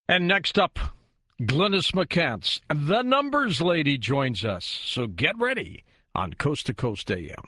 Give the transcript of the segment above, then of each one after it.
And next up, Glynis McCants, the numbers lady, joins us. So get ready on Coast to Coast AM.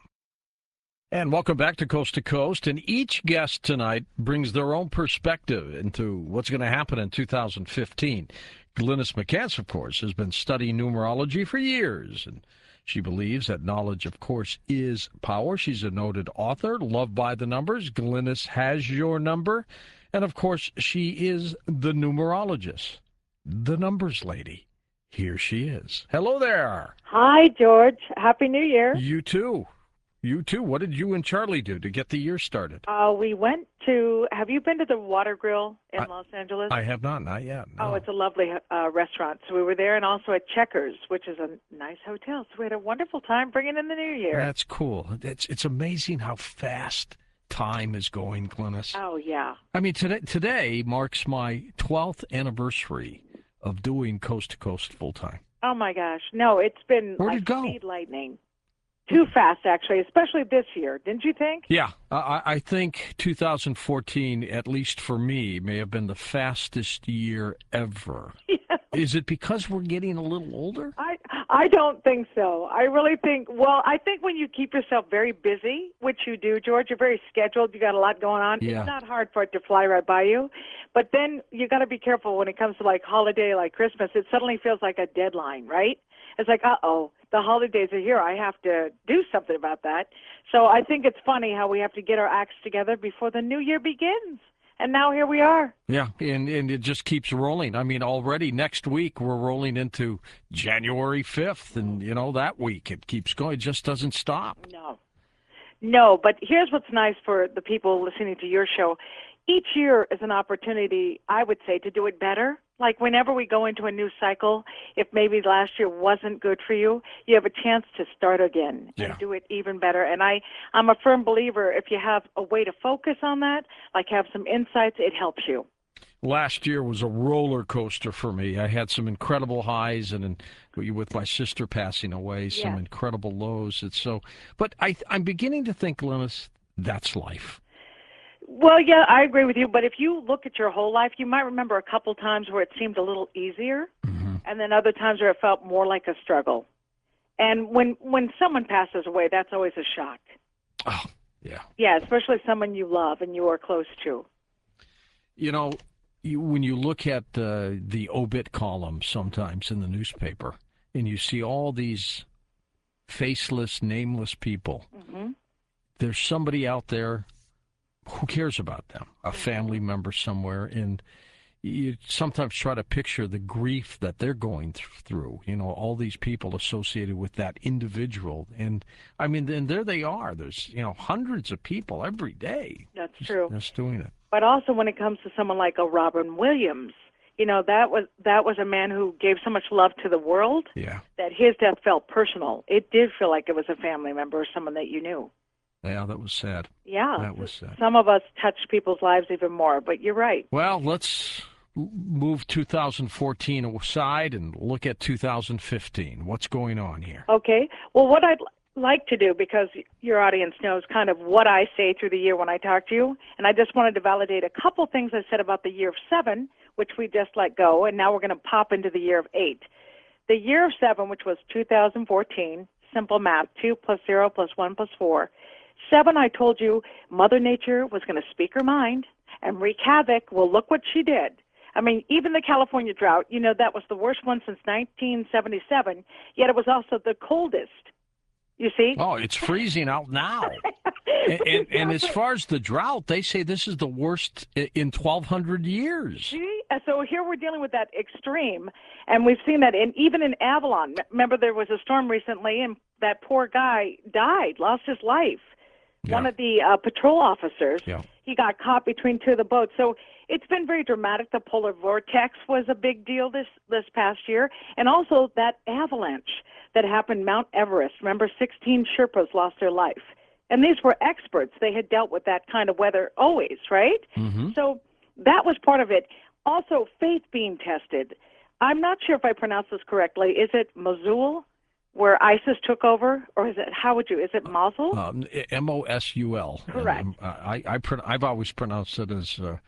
And welcome back to Coast to Coast. And each guest tonight brings their own perspective into what's going to happen in 2015. Glynis McCants, of course, has been studying numerology for years, and she believes that knowledge, of course, is power. She's a noted author, loved by the numbers. Glynis has your number. And, of course, she is the numerologist, the numbers lady. Here she is. Hello there. Hi, George. Happy New Year. You too. You too. What did you and Charlie do to get the year started? We went to, have you been to the Water Grill in Los Angeles? I have not yet. No. Oh, it's a lovely restaurant. So we were there, and also at Checkers, which is a nice hotel. So we had a wonderful time bringing in the new year. That's cool. It's amazing how fast time is going, Glynis. Oh, yeah. I mean, today marks my 12th anniversary of doing Coast to Coast full time. Oh, my gosh. No, it's been Where'd like it go? speed lightning. Too fast, actually, especially this year. Didn't you think? Yeah, I think 2014, at least for me, may have been the fastest year ever. Yeah. Is it because we're getting a little older? I don't think so. I really think, well, I think when you keep yourself very busy, which you do, George, you're very scheduled, you got a lot going on, Yeah. It's not hard for it to fly right by you. But then you got to be careful when it comes to like holiday, like Christmas, it suddenly feels like a deadline, right? It's like, uh-oh, the holidays are here. I have to do something about that. So I think it's funny how we have to get our acts together before the new year begins. And now here we are. Yeah, and it just keeps rolling. I mean, already next week we're rolling into January 5th, and, that week it keeps going. It just doesn't stop. No, but here's what's nice for the people listening to your show. Each year is an opportunity, I would say, to do it better. Like whenever we go into a new cycle, if maybe last year wasn't good for you, you have a chance to start again and do it even better. And I'm a firm believer if you have a way to focus on that, like have some insights, it helps you. Last year was a roller coaster for me. I had some incredible highs, and with my sister passing away, some incredible lows. But I'm beginning to think, Linus, that's life. Well, yeah, I agree with you. But if you look at your whole life, you might remember a couple times where it seemed a little easier, and then other times where it felt more like a struggle. And when someone passes away, that's always a shock. Oh, yeah. Yeah, especially someone you love and you are close to. When you look at the obit column sometimes in the newspaper, and you see all these faceless, nameless people, there's somebody out there who cares about them, a family member somewhere, and you sometimes try to picture the grief that they're going through, all these people associated with that individual. And, I mean, then there they are. There's, hundreds of people every day. That's true. Just doing it. But also when it comes to someone like a Robin Williams, that was a man who gave so much love to the world that his death felt personal. It did feel like it was a family member or someone that you knew. Yeah, that was sad. Yeah. That was sad. Some of us touch people's lives even more, but you're right. Well, let's move 2014 aside and look at 2015. What's going on here? Okay. Well, what I'd like to do, because your audience knows kind of what I say through the year when I talk to you, and I just wanted to validate a couple things I said about the year of 7, which we just let go, and now we're going to pop into the year of 8. The year of 7, which was 2014, simple math, 2 plus 0 plus 1 plus 4. 7, I told you, Mother Nature was going to speak her mind and wreak havoc. Well, look what she did. I mean, even the California drought, that was the worst one since 1977, yet it was also the coldest. You see? Oh, it's freezing out now. and as far as the drought, they say this is the worst in 1,200 years. See? So here we're dealing with that extreme, and we've seen that even in Avalon. Remember, there was a storm recently, and that poor guy died, lost his life. One of the patrol officers, he got caught between two of the boats. So it's been very dramatic. The polar vortex was a big deal this past year. And also that avalanche that happened Mount Everest. Remember, 16 Sherpas lost their life. And these were experts. They had dealt with that kind of weather always, right? So that was part of it. Also, faith being tested. I'm not sure if I pronounced this correctly. Is it Mosul, where ISIS took over, or is it Mosul? Mosul. Correct. I've always pronounced it as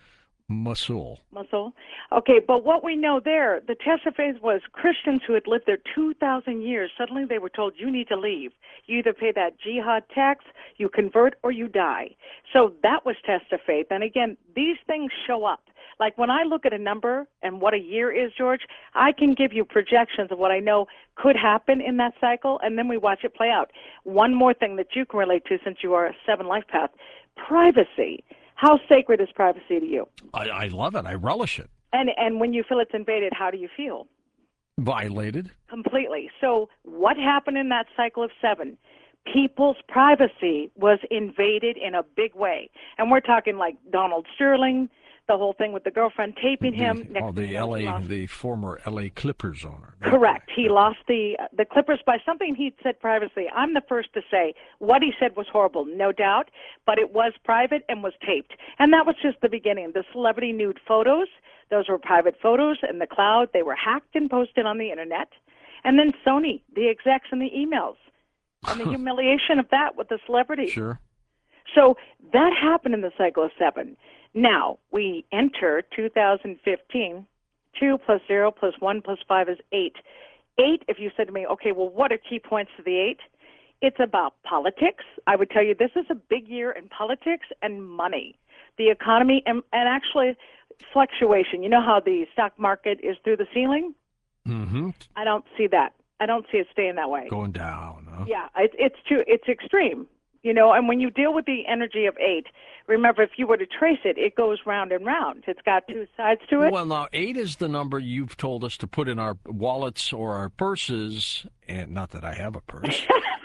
Mosul. Mosul. Okay, but what we know there, the test of faith was Christians who had lived there 2,000 years. Suddenly they were told, you need to leave. You either pay that jihad tax, you convert, or you die. So that was test of faith. And again, these things show up. Like when I look at a number and what a year is, George, I can give you projections of what I know could happen in that cycle, and then we watch it play out. One more thing that you can relate to since you are a 7 life path, privacy. How sacred is privacy to you? I love it. I relish it. And when you feel it's invaded, how do you feel? Violated. Completely. So what happened in that cycle of 7? People's privacy was invaded in a big way. And we're talking like Donald Sterling, the whole thing with the girlfriend taping him. The former LA Clippers owner. Correct. He lost the Clippers by something he'd said privately. I'm the first to say what he said was horrible, no doubt, but it was private and was taped. And that was just the beginning. The celebrity nude photos, those were private photos in the cloud. They were hacked and posted on the internet. And then Sony, the execs and the emails, and the humiliation of that with the celebrity. Sure. So that happened in the cycle of 7. Now, we enter 2015, 2 plus 0 plus 1 plus 5 is 8. 8, if you said to me, okay, well, what are key points to the 8? It's about politics. I would tell you this is a big year in politics and money. The economy and actually fluctuation. You know how the stock market is through the ceiling? Mm-hmm. I don't see that. I don't see it staying that way. Going down. Huh? Yeah, it's extreme. You know, and when you deal with the energy of 8, remember, if you were to trace it, it goes round and round. It's got 2 sides to it. Well, now, 8 is the number you've told us to put in our wallets or our purses, and not that I have a purse.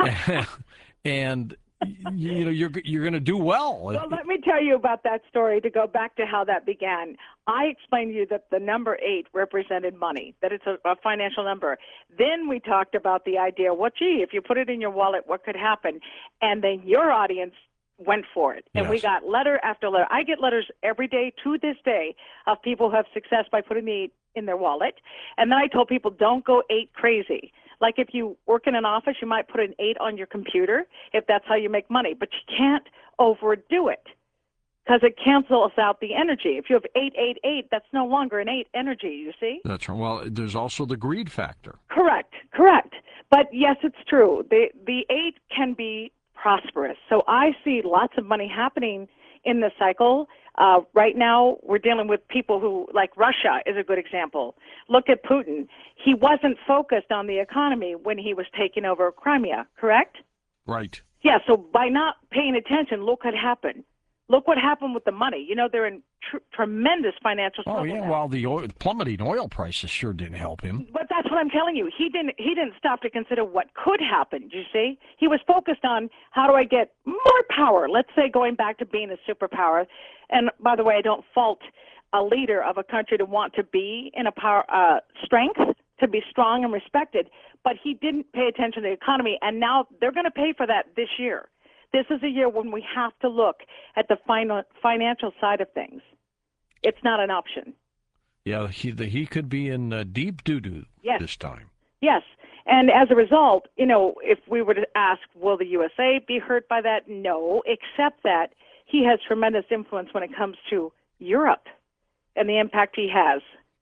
And you know, you're going to do well. Well, let me tell you about that story to go back to how that began. I explained to you that the number 8 represented money, that it's a financial number. Then we talked about the idea, well, gee, if you put it in your wallet, what could happen? And then your audience went for it. And Yes. we got letter after letter. I get letters every day to this day of people who have success by putting the 8 in their wallet. And then I told people, don't go 8 crazy. Like if you work in an office, you might put an 8 on your computer if that's how you make money. But you can't overdo it because it cancels out the energy. If you have 888, that's no longer an 8 energy, you see? That's right. Well, there's also the greed factor. Correct. But yes, it's true. The 8 can be prosperous. So I see lots of money happening in the cycle. Right now, we're dealing with people who, like Russia is a good example. Look at Putin. He wasn't focused on the economy when he was taking over Crimea, correct? Right. Yeah, so by not paying attention, look what happened. Look what happened with the money. You know, they're in tremendous financial trouble. Oh, yeah, now. well, the plummeting oil prices sure didn't help him. But that's what I'm telling you. He didn't stop to consider what could happen, you see? He was focused on how do I get more power, let's say going back to being a superpower. And by the way, I don't fault a leader of a country to want to be in a power strength, to be strong and respected, but he didn't pay attention to the economy, and now they're going to pay for that this year. This is a year when we have to look at the financial side of things. It's not an option. Yeah, he could be in deep doo-doo this time. Yes. And as a result, you know, if we were to ask, will the USA be hurt by that? No, except that he has tremendous influence when it comes to Europe and the impact he has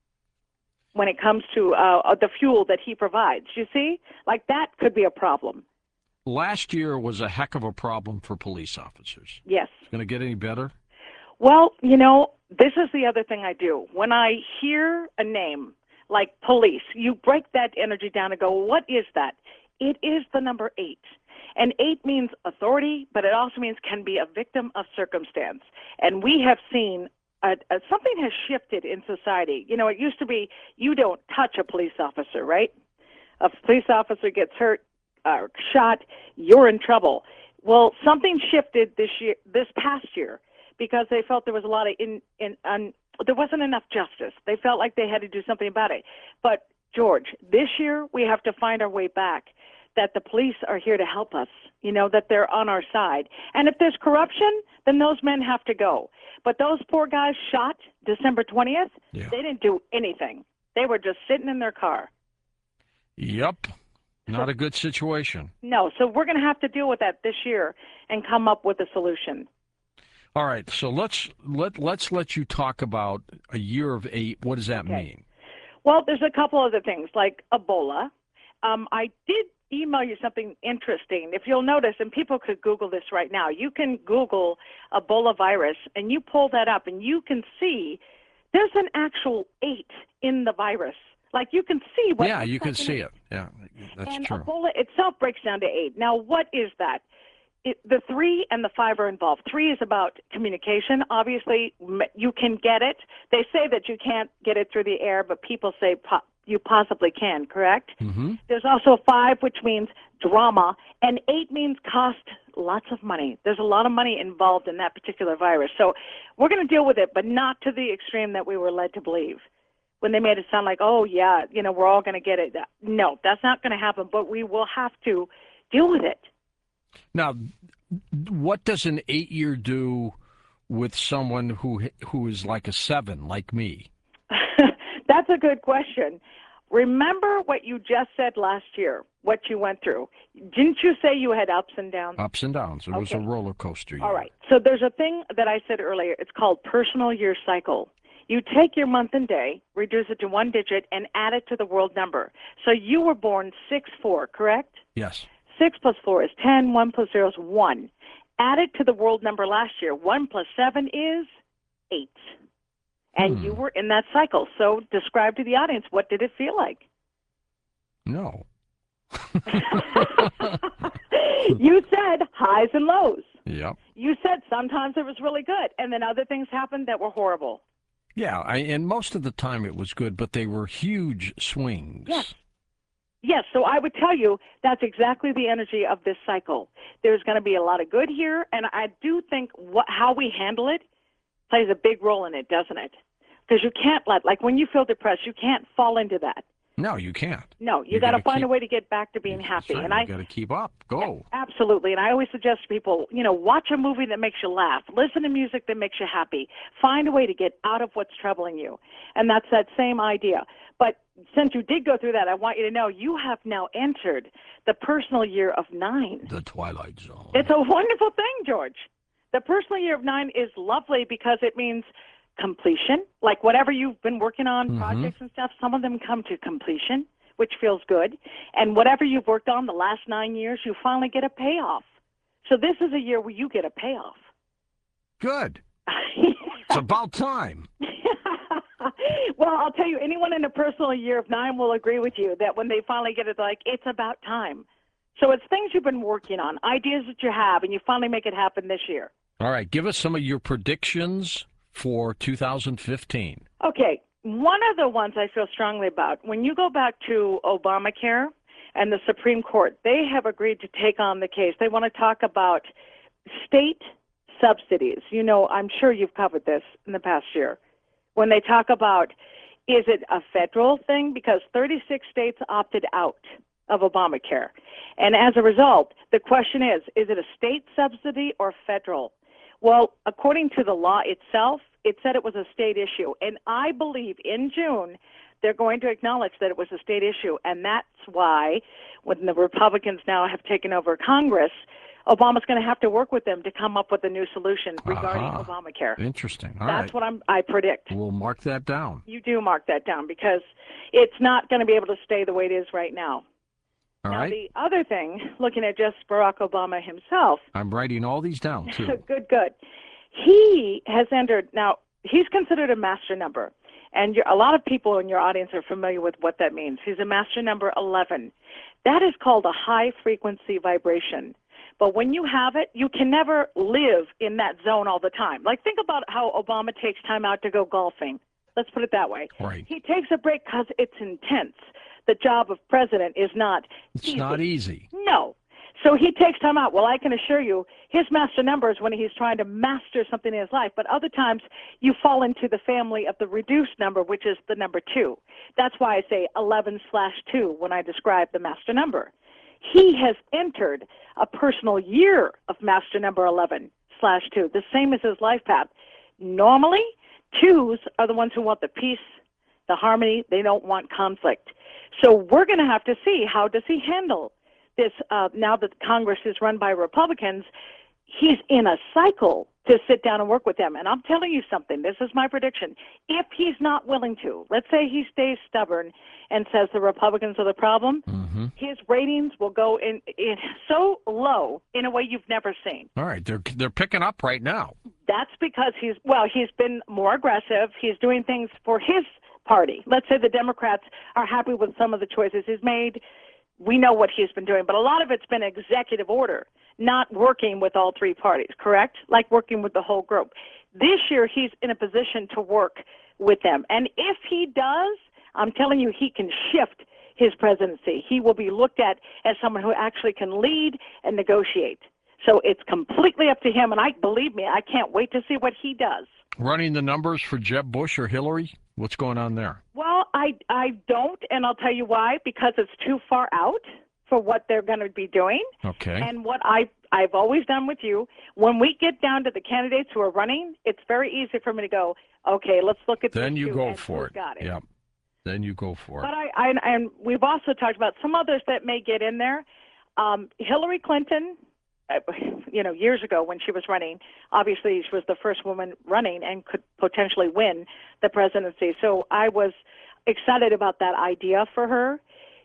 when it comes to the fuel that he provides. You see? Like that could be a problem. Last year was a heck of a problem for police officers. Yes. Going to get any better? Well, you know, this is the other thing I do. When I hear a name like police, you break that energy down and go, what is that? It is the number 8. And 8 means authority, but it also means can be a victim of circumstance. And we have seen something has shifted in society. You know, it used to be you don't touch a police officer, right? A police officer gets hurt, shot, you're in trouble. Well, something shifted this past year, because they felt there was a lot of there wasn't enough justice. They felt like they had to do something about it. But George, this year we have to find our way back, that the police are here to help us, you know, that they're on our side. And if there's corruption, then those men have to go. But those poor guys shot December 20th, They didn't do anything. They were just sitting in their car. Yep. Not a good situation. No, so we're going to have to deal with that this year and come up with a solution. All right, so let's let you talk about a year of 8. What does that mean? Well, there's a couple other things like Ebola. I did email you something interesting. If you'll notice, and people could Google this right now, you can Google Ebola virus and you pull that up and you can see there's an actual 8 in the virus. Like you can see what. Yeah, you can see it. Yeah, that's and true. Ebola itself breaks down to 8. Now, what is that? The 3 and the 5 are involved. 3 is about communication. Obviously, you can get it. They say that you can't get it through the air, but people say you possibly can, correct? Mm-hmm. There's also 5, which means drama, and 8 means cost lots of money. There's a lot of money involved in that particular virus. So we're going to deal with it, but not to the extreme that we were led to believe when they made it sound like, oh, yeah, we're all going to get it. No, that's not going to happen, but we will have to deal with it. Now, what does an 8-year do with someone who is like a 7, like me? That's a good question. Remember what you just said last year, what you went through. Didn't you say you had ups and downs? Ups and downs. It was a roller coaster year. All right. So there's a thing that I said earlier. It's called personal year cycle. You take your month and day, reduce it to 1 digit, and add it to the world number. So you were born 6/4, correct? Yes. 6 plus 4 is 10. 1 plus 0 is 1. Add it to the world number last year. 1 plus 7 is 8. And you were in that cycle. So describe to the audience, what did it feel like? No. You said highs and lows. Yep. You said sometimes it was really good, and then other things happened that were horrible. Yeah, and most of the time it was good, but they were huge swings. Yes, so I would tell you that's exactly the energy of this cycle. There's going to be a lot of good here, and I do think how we handle it plays a big role in it, doesn't it? Because you can't like when you feel depressed, you can't fall into that. No, you can't. No, you got to find a way to get back to being happy. Right. And you got to keep up. Go. Absolutely. And I always suggest to people, watch a movie that makes you laugh. Listen to music that makes you happy. Find a way to get out of what's troubling you. And that's that same idea. But since you did go through that, I want you to know you have now entered the personal year of 9. The Twilight Zone. It's a wonderful thing, George. The personal year of 9 is lovely because it means completion. Like whatever you've been working on, projects and stuff, some of them come to completion, which feels good. And whatever you've worked on the last 9 years, you finally get a payoff. So this is a year where you get a payoff. Good. It's about time. Well, I'll tell you, anyone in a personal year of 9 will agree with you that when they finally get it, like, it's about time. So it's things you've been working on, ideas that you have, and you finally make it happen this year. All right. Give us some of your predictions for 2015. Okay. One of the ones I feel strongly about, when you go back to Obamacare and the Supreme Court, they have agreed to take on the case. They want to talk about state subsidies. I'm sure you've covered this in the past year. When they talk about, is it a federal thing? Because 36 states opted out of Obamacare. And as a result, the question is it a state subsidy or federal? Well, according to the law itself, it said it was a state issue. And I believe in June, they're going to acknowledge that it was a state issue. And that's why when the Republicans now have taken over Congress, Obama's going to have to work with them to come up with a new solution regarding Obamacare. Interesting. That's what I predict. We'll mark that down. You do mark that down because it's not going to be able to stay the way it is right now. All right. The other thing, looking at just Barack Obama himself. I'm writing all these down, too. Good. He has entered, now, he's considered a master number. And a lot of people in your audience are familiar with what that means. He's a master number 11. That is called a high-frequency vibration. But when you have it, you can never live in that zone all the time. Like, think about how Obama takes time out to go golfing. Let's put it that way. Right. He takes a break because it's intense. The job of president is not easy. Not easy. No. So he takes time out. Well, I can assure you, his master number is when he's trying to master something in his life. But other times, you fall into the family of the reduced number, which is the number 2. That's why I say 11/2 when I describe the master number. He has entered a personal year of master number 11/2, the same as his life path. Normally, 2s are the ones who want the peace, the harmony. They don't want conflict. So we're going to have to see, how does he handle this now that Congress is run by Republicans? he's in a cycle to sit down and work with them. And I'm telling you something, this is my prediction. If he's not willing to, let's say he stays stubborn and says the Republicans are the problem, his ratings will go in so low in a way you've never seen. All right, they're picking up right now. That's because he's been more aggressive. He's doing things for his party. Let's say the Democrats are happy with some of the choices he's made. We know what he's been doing, but a lot of it's been executive order, not working with all three parties, correct? Like working with the whole group. This year, he's in a position to work with them. And if he does, I'm telling you, he can shift his presidency. He will be looked at as someone who actually can lead and negotiate. So it's completely up to him. And believe me, I can't wait to see what he does. Running the numbers for Jeb Bush or Hillary? What's going on there? Well, I don't, and I'll tell you why. Because it's too far out for what they're going to be doing. Okay. And what I've always done with you, when we get down to the candidates who are running, it's very easy for me to go, okay, let's look at this. Then you go for it. Got it. Yeah. Then you go for it. But and we've also talked about some others that may get in there. Hillary Clinton, years ago when she was running, obviously she was the first woman running and could potentially win the presidency. So I was excited about that idea for her.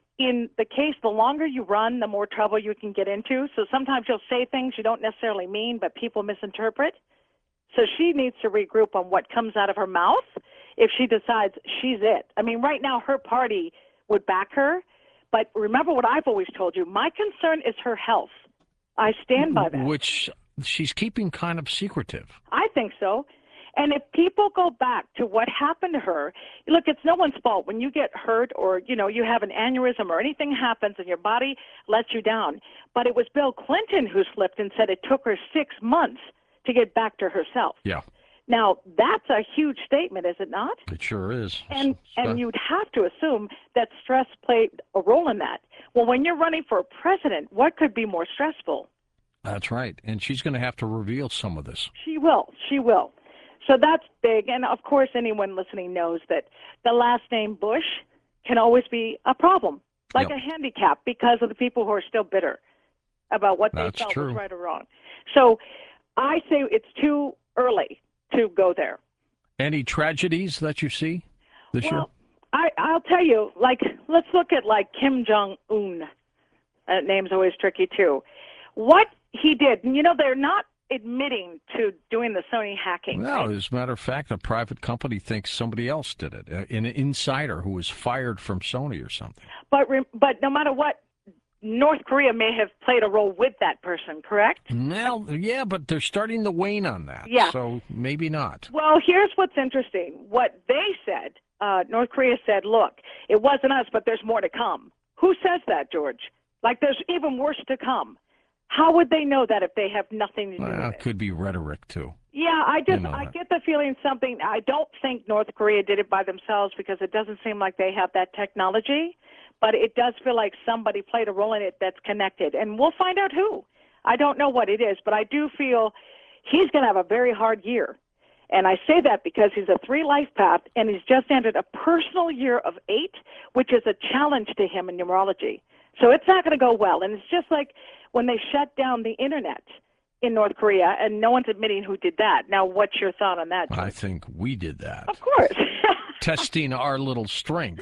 In the case, the longer you run, the more trouble you can get into. So sometimes you'll say things you don't necessarily mean, but people misinterpret. So she needs to regroup on what comes out of her mouth if she decides she's it. I mean, right now her party would back her. But remember what I've always told you, my concern is her health. I stand by that. Which she's keeping kind of secretive. I think so. And if people go back to what happened to her, look, it's no one's fault. When you get hurt or, you have an aneurysm or anything happens and your body lets you down. But it was Bill Clinton who slipped and said it took her 6 months to get back to herself. Yeah. Now, that's a huge statement, is it not? It sure is. And you'd have to assume that stress played a role in that. Well, when you're running for president, what could be more stressful? That's right. And she's going to have to reveal some of this. She will. She will. So that's big. And, of course, anyone listening knows that the last name Bush can always be a problem, like a handicap, because of the people who are still bitter about what they felt was right or wrong. So I say it's too early to go there. Any tragedies that you see this year? I'll tell you, let's look at Kim Jong-un. That name's always tricky, too. What he did, and they're not admitting to doing the Sony hacking. No, right? As a matter of fact, a private company thinks somebody else did it, an insider who was fired from Sony or something. But no matter what, North Korea may have played a role with that person, correct? No, yeah, but they're starting to wane on that. Yeah. So maybe not. Well, here's what's interesting. What they said, North Korea said, look, it wasn't us, but there's more to come. Who says that, George? There's even worse to come. How would they know that if they have nothing to do with it? It could be rhetoric, too. Yeah, I get the feeling I don't think North Korea did it by themselves because it doesn't seem like they have that technology. But it does feel like somebody played a role in it that's connected. And we'll find out who. I don't know what it is, but I do feel he's going to have a very hard year. And I say that because he's a 3-life path, and he's just entered a personal year of 8, which is a challenge to him in numerology. So it's not going to go well. And it's just like when they shut down the Internet in North Korea, and no one's admitting who did that. Now, what's your thought on that, Jim? I think we did that. Of course. Testing our little strength.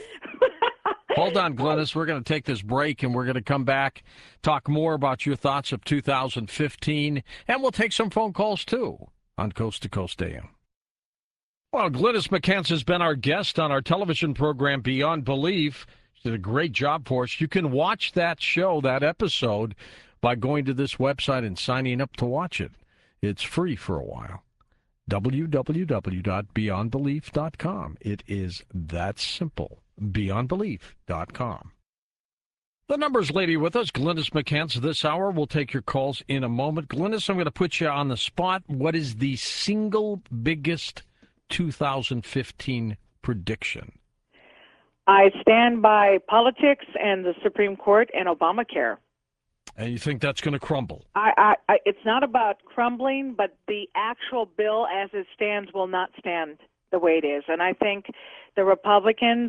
Hold on, Glynis. We're going to take this break, and we're going to come back, talk more about your thoughts of 2015, and we'll take some phone calls, too, on Coast to Coast AM. Well, Glynis McCants has been our guest on our television program, Beyond Belief. She did a great job for us. You can watch that show, that episode, by going to this website and signing up to watch it. It's free for a while. www.beyondbelief.com. It is that simple. BeyondBelief.com. The numbers lady with us, Glynis McCants, this hour. We'll take your calls in a moment. Glynis, I'm going to put you on the spot. What is the single biggest 2015 prediction? I stand by politics and the Supreme Court and Obamacare. And you think that's going to crumble? It's not about crumbling, but the actual bill as it stands will not stand the way it is. And I think the Republicans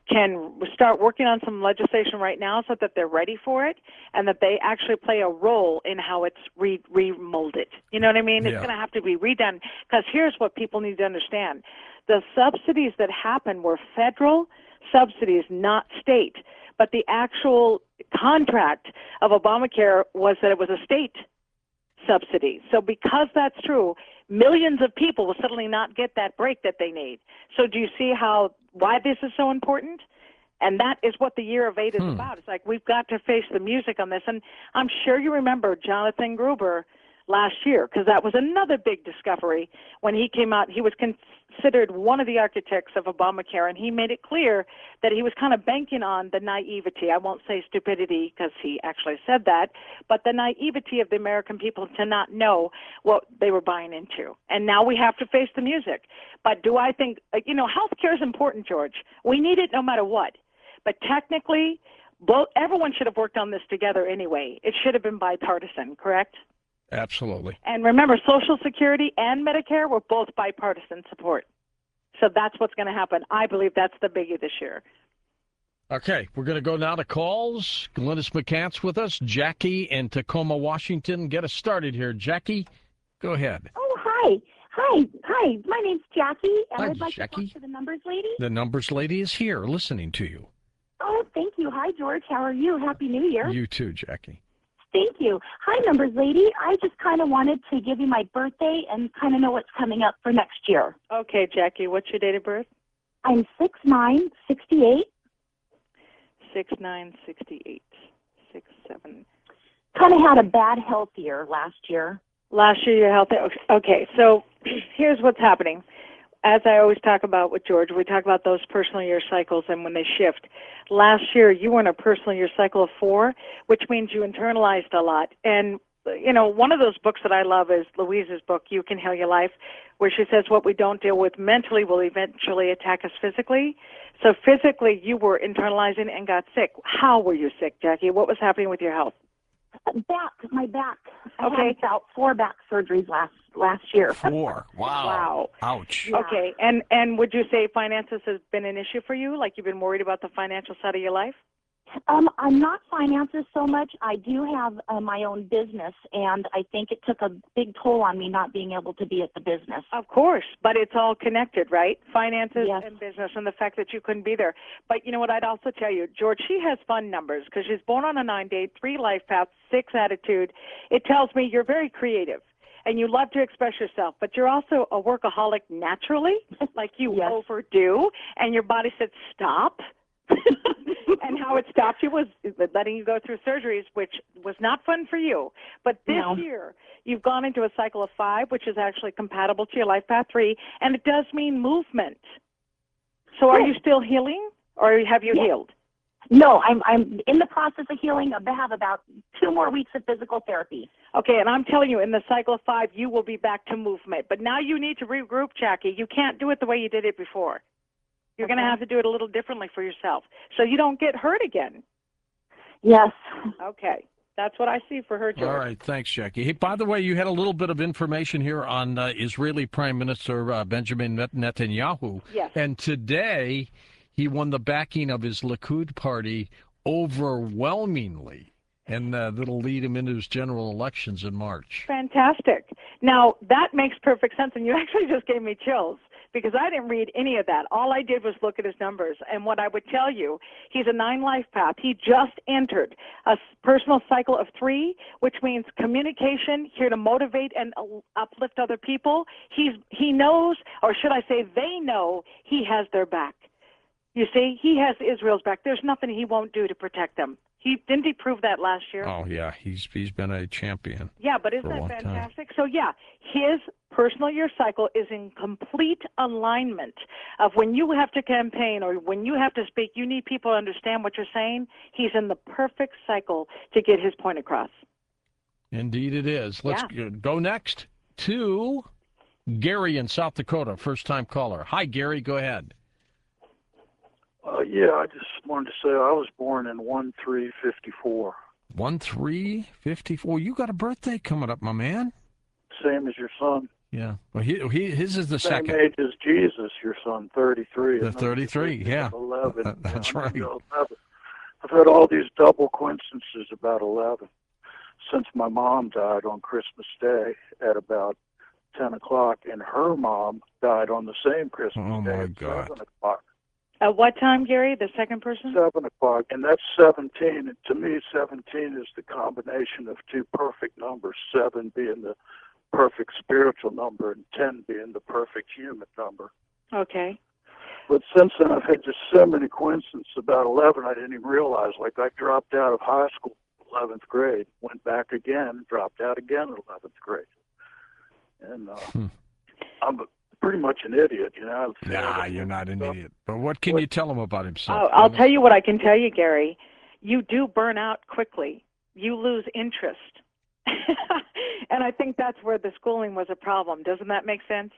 can start working on some legislation right now so that they're ready for it and that they actually play a role in how it's remolded. You know what I mean? Yeah. It's going to have to be redone, because here's what people need to understand. The subsidies that happened were federal subsidies, not state. But the actual contract of Obamacare was that it was a state subsidy. So because that's true, millions of people will suddenly not get that break that they need. So do you see why this is so important? And that is what the Year of 8 is about. It's like, we've got to face the music on this. And I'm sure you remember Jonathan Gruber last year, because that was another big discovery. When he came out, he was considered one of the architects of Obamacare, and he made it clear that he was kind of banking on the naivety. I won't say stupidity, because he actually said that, but the naivety of the American people to not know what they were buying into. And now we have to face the music. But do I think, health care is important, George. We need it no matter what. But technically, everyone should have worked on this together anyway. It should have been bipartisan, correct? Absolutely. And remember, Social Security and Medicare were both bipartisan support. So that's what's going to happen. I believe that's the biggie this year. Okay, we're going to go now to calls. Glynis McCants with us. Jackie in Tacoma, Washington. Get us started here. Jackie, go ahead. Oh, hi. Hi. My name's Jackie, and Hi, I'd like Jackie. to talk to the numbers lady. The numbers lady is here listening to you. Oh, thank you. Hi, George. How are you? Happy New Year. You too, Jackie. Thank you. Hi, numbers lady. I just kind of wanted to give you my birthday and kind of know what's coming up for next year. Okay, Jackie, what's your date of birth? I'm 6'9", 6968. 67. Kind of had a bad health year last year. Last year, your health. Okay, so here's what's happening. As I always talk about with George, we talk about those personal year cycles and when they shift. Last year, you were in a personal year cycle of 4, which means you internalized a lot. And, one of those books that I love is Louise's book, You Can Heal Your Life, where she says what we don't deal with mentally will eventually attack us physically. So physically, you were internalizing and got sick. How were you sick, Jackie? What was happening with your health? My back. Okay. I had about 4 back surgeries last year. 4. Wow. Wow. Ouch. Yeah. Okay, and would you say finances has been an issue for you? Like you've been worried about the financial side of your life? I'm not finances so much. I do have my own business, and I think it took a big toll on me not being able to be at the business. Of course, but it's all connected, right? Finances Yes. and business, and the fact that you couldn't be there. But you know what? I'd also tell you, George, she has fun numbers because she's born on a 9-date, 3 life paths, 6 attitude. It tells me you're very creative. And you love to express yourself, but you're also a workaholic naturally, like you Yes. overdo, and your body said stop. And how it stopped you was letting you go through surgeries, which was not fun for you. But this No. year, you've gone into a cycle of 5, which is actually compatible to your life path 3, and it does mean movement. So are Yes. you still healing, or have you Yes. healed? No, I'm in the process of healing. I have about 2 more weeks of physical therapy. Okay, and I'm telling you, in the cycle of 5, you will be back to movement. But now you need to regroup, Jackie. You can't do it the way you did it before. You're going to Okay. have to do it a little differently for yourself so you don't get hurt again. Yes. Okay, that's what I see for her, George. All right. Thanks, Jackie. Hey, by the way, you had a little bit of information here on Israeli Prime Minister Benjamin Netanyahu. Yes. And today, he won the backing of his Likud party overwhelmingly. And that'll lead him into his general elections in March. Fantastic. Now, that makes perfect sense, and you actually just gave me chills because I didn't read any of that. All I did was look at his numbers, and what I would tell you, he's a 9 life path. He just entered a personal cycle of 3, which means communication, here to motivate and uplift other people. He knows, or should I say they know, he has their back. You see, he has Israel's back. There's nothing he won't do to protect them. Didn't he prove that last year? Oh, yeah. He's been a champion. Yeah, but isn't for a that long time. fantastic? So, yeah, his personal year cycle is in complete alignment of when you have to campaign or when you have to speak, you need people to understand what you're saying. He's in the perfect cycle to get his point across. Indeed it is. Let's go next to Gary in South Dakota, first-time caller. Hi, Gary. Go ahead. Yeah, I just wanted to say I was born in 1/3/54. 1/3/54. You got a birthday coming up, my man. Same as your son. Yeah. Well, his is the Same second. age as Jesus, your son, 33. The 33, yeah. 11. That's right. 11. I've had all these double coincidences about 11 since my mom died on Christmas Day at about 10 o'clock, and her mom died on the same Christmas Day at 7 o'clock. At what time, Gary, the second person? 7 o'clock, and that's 17. And to me, 17 is the combination of two perfect numbers, 7 being the perfect spiritual number and 10 being the perfect human number. Okay. But since then, I've had just so many coincidences about 11, I didn't even realize. Like, I dropped out of high school, 11th grade, went back again, dropped out again in 11th grade. And I'm pretty much an idiot, you know. Nah, you're not an idiot. But what can you tell him about himself? I'll tell you what I can tell you, Gary. You do burn out quickly. You lose interest. And I think that's where the schooling was a problem. Doesn't that make sense?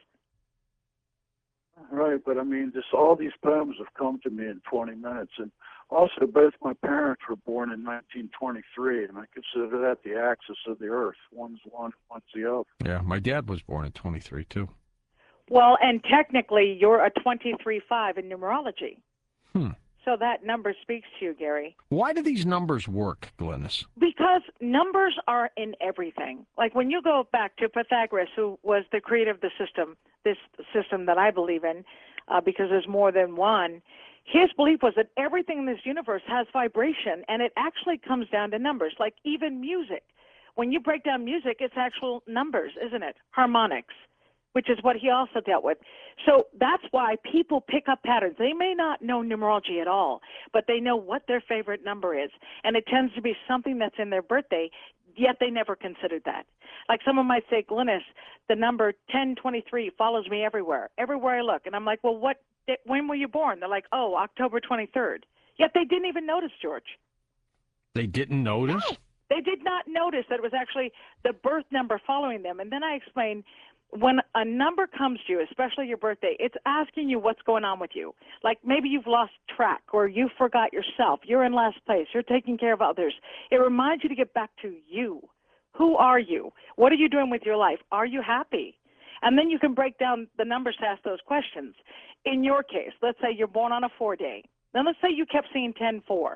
Right, but I mean, just all these poems have come to me in 20 minutes. And also, both my parents were born in 1923, and I consider that the axis of the earth. One's one, one's the other. Yeah, my dad was born in 23, too. Well, and technically, you're a 23-5 in numerology. So that number speaks to you, Gary. Why do these numbers work, Glynis? Because numbers are in everything. Like when you go back to Pythagoras, who was the creator of the system, this system that I believe in, because there's more than one, his belief was that everything in this universe has vibration, and it actually comes down to numbers, like even music. When you break down music, it's actual numbers, isn't it? Harmonics, which is what he also dealt with. So that's why people pick up patterns. They may not know numerology at all, but they know what their favorite number is. And it tends to be something that's in their birthday, yet they never considered that. Like someone might say, Glynis, the number 1023 follows me everywhere I look. And I'm like, well, when were you born? They're like, oh, October 23rd. Yet they didn't even notice, George. They didn't notice? No, they did not notice that it was actually the birth number following them. And then I explained, when a number comes to you, especially your birthday, it's asking you what's going on with you. Like maybe you've lost track or you forgot yourself. You're in last place. You're taking care of others. It reminds you to get back to you. Who are you? What are you doing with your life? Are you happy? And then you can break down the numbers to ask those questions. In your case, let's say you're born on a 4-day. Then let's say you kept seeing 10-4, or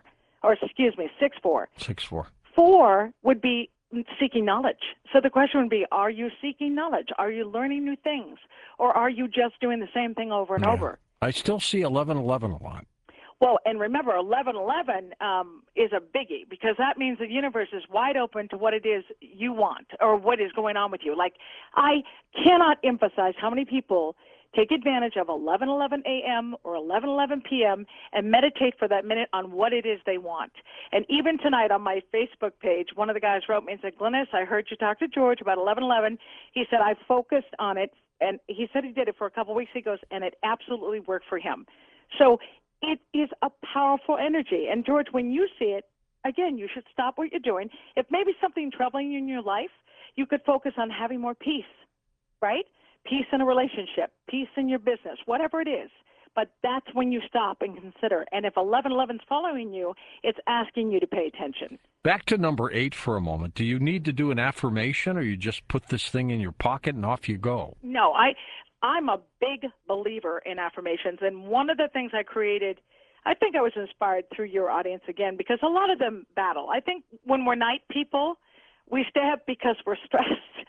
6-4. 6-4. 4 would be seeking knowledge. So the question would be, are you seeking knowledge? Are you learning new things? Or are you just doing the same thing over and over? I still see 1111 a lot. Well, and remember, 1111 is a biggie because that means the universe is wide open to what it is you want or what is going on with you. Like, I cannot emphasize how many people take advantage of 11:11 a.m. or 11:11 p.m. and meditate for that minute on what it is they want. And even tonight on my Facebook page, one of the guys wrote me and said, Glynis, I heard you talk to George about 11:11. He said, I focused on it, and he said he did it for a couple of weeks. He goes, and it absolutely worked for him. So it is a powerful energy. And, George, when you see it, again, you should stop what you're doing. If maybe something troubling you in your life, you could focus on having more peace, right? Peace in a relationship, peace in your business, whatever it is. But that's when you stop and consider. And if 1111 is following you, it's asking you to pay attention. Back to number 8 for a moment. Do you need to do an affirmation, or you just put this thing in your pocket and off you go? No, I'm a big believer in affirmations. And one of the things I created, I think I was inspired through your audience again, because a lot of them battle. I think when we're night people, we stay up because we're stressed.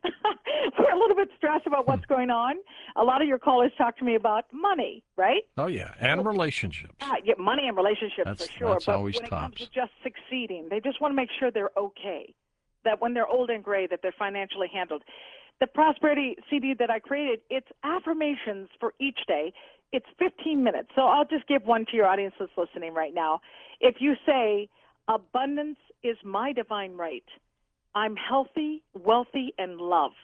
We're a little bit stressed about what's going on. A lot of your callers talk to me about money, right? Oh, yeah, and relationships. Yeah, money and relationships for sure. That's but always when it comes tops. to just succeeding, they just want to make sure they're okay, that when they're old and gray, that they're financially handled. The Prosperity CD that I created, it's affirmations for each day. It's 15 minutes. So I'll just give one to your audience that's listening right now. If you say, abundance is my divine right. I'm healthy, wealthy, and loved.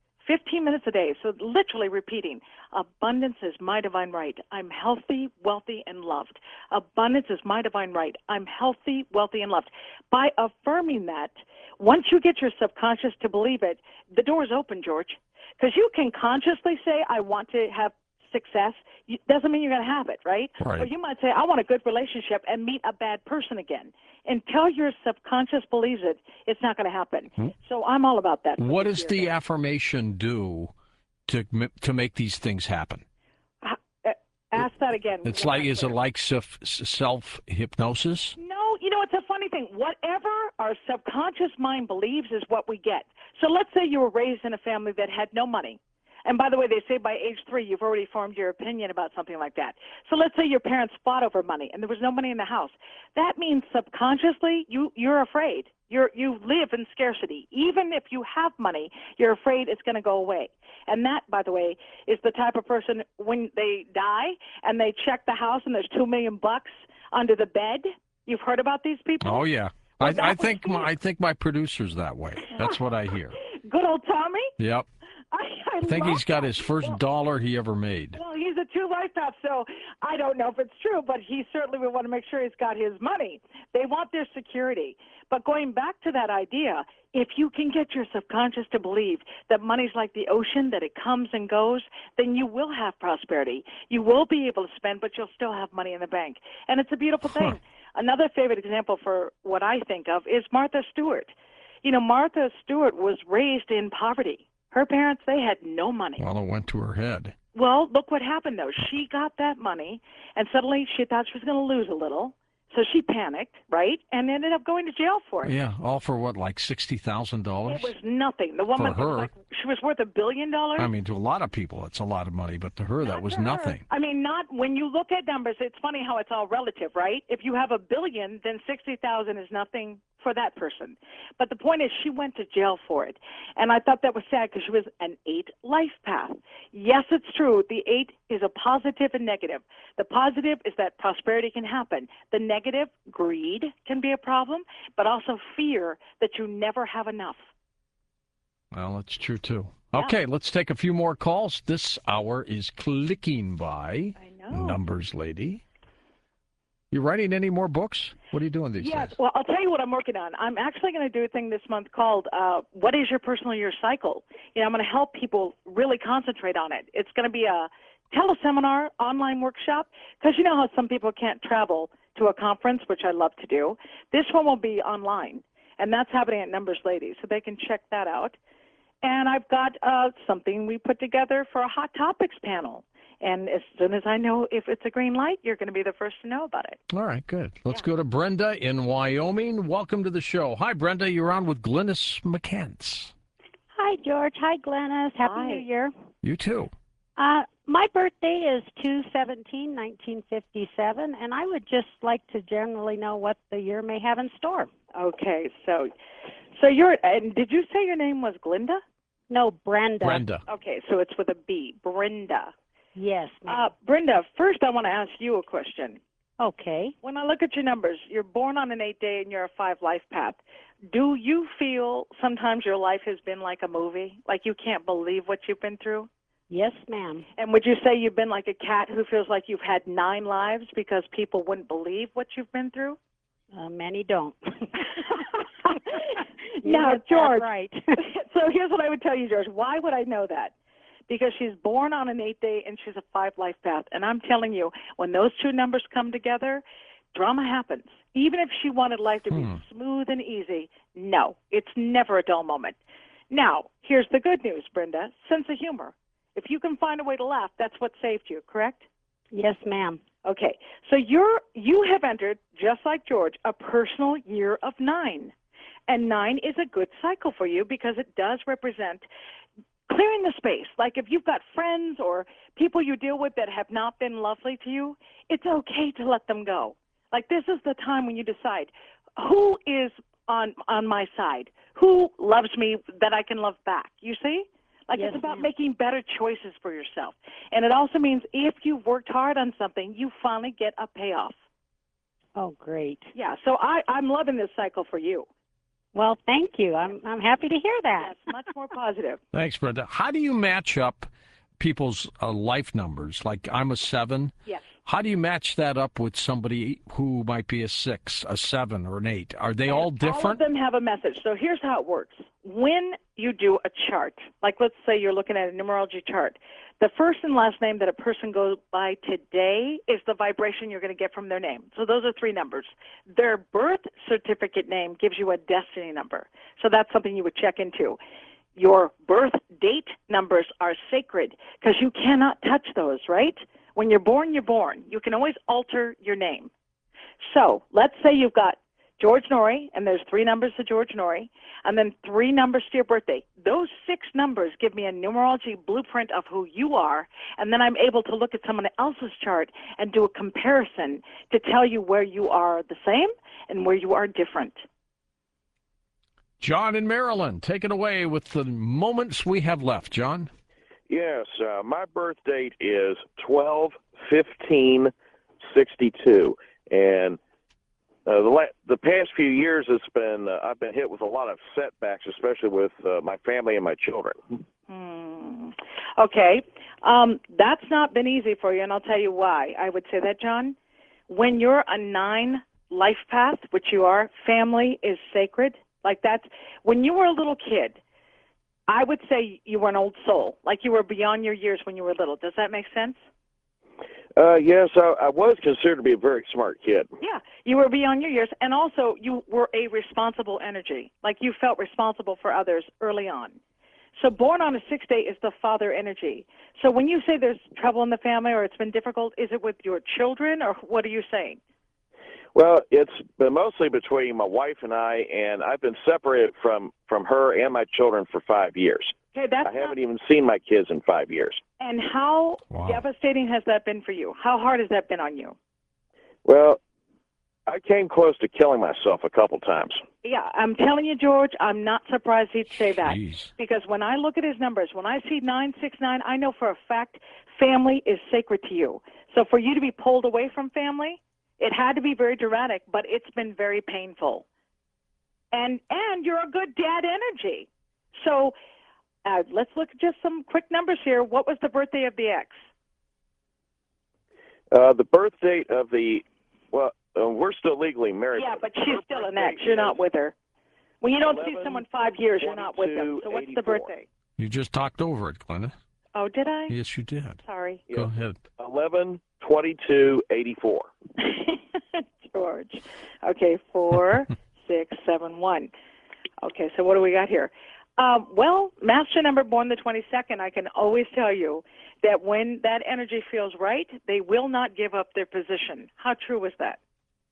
15 minutes a day, so literally repeating, abundance is my divine right. I'm healthy, wealthy, and loved. Abundance is my divine right. I'm healthy, wealthy, and loved. By affirming that, once you get your subconscious to believe it, the door is open, George. Because you can consciously say, I want to have success. Doesn't mean you're going to have it, right? Or you might say, I want a good relationship and meet a bad person again. Until your subconscious believes it, it's not going to happen. So I'm all about that. What does the affirmation do to make these things happen? Ask that again. It's like, is it like self-hypnosis? No, it's a funny thing. Whatever our subconscious mind believes is what we get. So let's say you were raised in a family that had no money. And by the way, they say by age 3, you've already formed your opinion about something like that. So let's say your parents fought over money and there was no money in the house. That means subconsciously you're afraid. You live in scarcity. Even if you have money, you're afraid it's going to go away. And that, by the way, is the type of person when they die and they check the house and there's $2 million under the bed. You've heard about these people? Oh, yeah. Well, I think my producer's that way. That's what I hear. Good old Tommy? Yep. I think love he's got that. his first dollar he ever made. Well, he's a 2 life path, so I don't know if it's true, but he certainly would want to make sure he's got his money. They want their security. But going back to that idea, if you can get your subconscious to believe that money's like the ocean, that it comes and goes, then you will have prosperity. You will be able to spend, but you'll still have money in the bank. And it's a beautiful thing. Another favorite example for what I think of is Martha Stewart. Martha Stewart was raised in poverty. Her parents, they had no money. Well, it went to her head. Well, look what happened, though. She got that money, and suddenly she thought she was going to lose a little. So she panicked, right, and ended up going to jail for it. Yeah, all for what, like $60,000? It was nothing. The woman, for her, she was worth $1 billion. I mean, to a lot of people, it's a lot of money, but to her, that was nothing. I mean, not when you look at numbers. It's funny how it's all relative, right? If you have $1 billion, then 60,000 is nothing for that person. But the point is, she went to jail for it, and I thought that was sad because she was an 8 life path. Yes, it's true. The 8 is a positive and negative. The positive is that prosperity can happen. The negative, greed, can be a problem, but also fear that you never have enough. Well, that's true, too. Yeah. Okay, let's take a few more calls. This hour is clicking by. I know. Numbers lady. You writing any more books? What are you doing these days? Yes. Well, I'll tell you what I'm working on. I'm actually going to do a thing this month called What is Your Personal Year Cycle? I'm going to help people really concentrate on it. It's going to be a teleseminar, online workshop, because you know how some people can't travel to a conference, which I love to do. This one will be online, and that's happening at Numbers Lady, so they can check that out. And I've got something we put together for a Hot Topics panel. And as soon as I know if it's a green light, you're going to be the first to know about it. All right, good. Let's go to Brenda in Wyoming. Welcome to the show. Hi, Brenda. You're on with Glynis McCants. Hi, George. Hi, Glynis. Happy New Year. You too. My birthday is 2/17/1957, and I would just like to generally know what the year may have in store. Okay, so and did you say your name was Glinda? No, Brenda. Brenda. Okay, so it's with a B, Brenda. Yes. Brenda, first I want to ask you a question. Okay. When I look at your numbers, you're born on an 8-day and you're a 5 life path. Do you feel sometimes your life has been like a movie? Like you can't believe what you've been through? Yes, ma'am. And would you say you've been like a cat who feels like you've had 9 lives because people wouldn't believe what you've been through? Many don't. Now, George, right. So here's what I would tell you, George. Why would I know that? Because she's born on an 8-day and she's a 5 life path. And I'm telling you, when those 2 numbers come together, drama happens. Even if she wanted life to be smooth and easy, no, it's never a dull moment. Now, here's the good news, Brenda, sense of humor. If you can find a way to laugh, that's what saved you, correct? Yes, ma'am. Okay, so you have entered, just like George, a personal year of 9. And 9 is a good cycle for you because it does represent clearing the space. Like if you've got friends or people you deal with that have not been lovely to you, it's okay to let them go. Like this is the time when you decide who is on my side, who loves me that I can love back. You see? Like Yes, it's about ma'am. making better choices for yourself. And it also means if you've worked hard on something, you finally get a payoff. Oh, great. Yeah, so I'm loving this cycle for you. Well, thank you. I'm happy to hear that. That's much more positive. Thanks, Brenda. How do you match up people's life numbers? Like I'm a 7. Yes. How do you match that up with somebody who might be a 6, a 7, or an 8? Are they all different? All of them have a message. So here's how it works. When you do a chart, like let's say you're looking at a numerology chart, the first and last name that a person goes by today is the vibration you're going to get from their name. So those are 3 numbers. Their birth certificate name gives you a destiny number. So that's something you would check into. Your birth date numbers are sacred because you cannot touch those, right? When you're born, you're born. You can always alter your name. So let's say you've got George Norrie, and there's 3 numbers to George Norrie, and then 3 numbers to your birthday. Those 6 numbers give me a numerology blueprint of who you are, and then I'm able to look at someone else's chart and do a comparison to tell you where you are the same and where you are different. John in Maryland, take it away with the moments we have left. John? Yes, my birth date is 12/15/62, and the past few years, I've been hit with a lot of setbacks, especially with my family and my children. Okay, that's not been easy for you, and I'll tell you why. I would say that, John. When you're a 9 life path, which you are, family is sacred. Like that's when you were a little kid. I would say you were an old soul, like you were beyond your years when you were little. Does that make sense? Yes, I was considered to be a very smart kid. Yeah, you were beyond your years, and also you were a responsible energy. Like you felt responsible for others early on. So born on a 6th day is the father energy. So when you say there's trouble in the family or it's been difficult, is it with your children or what are you saying? Well, it's been mostly between my wife and I've been separated from her and my children for 5 years. Okay, I haven't even seen my kids in 5 years. And how devastating has that been for you? How hard has that been on you? Well, I came close to killing myself a couple times. Yeah, I'm telling you, George, I'm not surprised he'd say that. Jeez. Because when I look at his numbers, when I see 969, I know for a fact family is sacred to you. So for you to be pulled away from family, it had to be very dramatic, but it's been very painful. And you're a good dad energy. So let's look at just some quick numbers here. What was the birthday of the ex? The birth date of we're still legally married. Yeah, but she's still an ex. You're not with her. When you don't see someone 5 years, you're not with them. So what's the birthday? You just talked over it, Glenda. Oh, did I? Yes, you did. Sorry. Go ahead. 11/22/84. George. Okay, 4671. Okay, so what do we got here? Well, master number born the 22nd, I can always tell you that when that energy feels right, they will not give up their position. How true is that?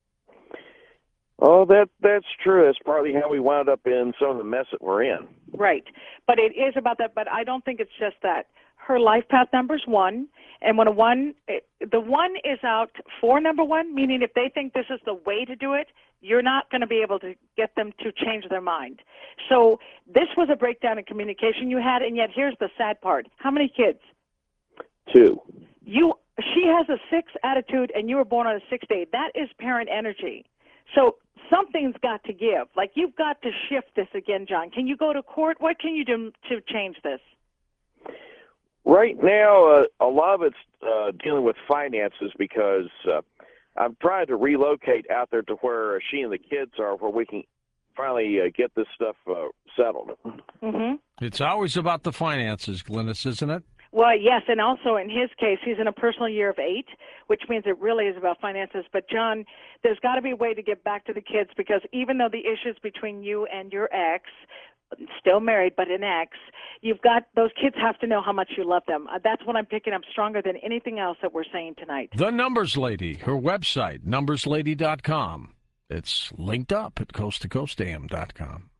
Oh, that's true. That's partly how we wound up in some of the mess that we're in. Right. But it is about that, but I don't think it's just that. Her life path number is 1, and when the 1 is out for number 1, meaning if they think this is the way to do it, you're not going to be able to get them to change their mind. So this was a breakdown in communication you had, and yet here's the sad part. How many kids? 2. She has a 6 attitude, and you were born on a 6th day. That is parent energy. So something's got to give. Like, you've got to shift this again, John. Can you go to court? What can you do to change this? Right now, a lot of it's dealing with finances because I'm trying to relocate out there to where she and the kids are, where we can finally get this stuff settled. Mm-hmm. It's always about the finances, Glynis, isn't it? Well, yes, and also in his case, he's in a personal year of 8, which means it really is about finances. But, John, there's got to be a way to get back to the kids because even though the issues between you and your ex, still married but an ex, those kids have to know how much you love them. That's what I'm picking up stronger than anything else that we're saying tonight. The Numbers Lady, her website, numberslady.com. It's linked up at coasttocoastam.com.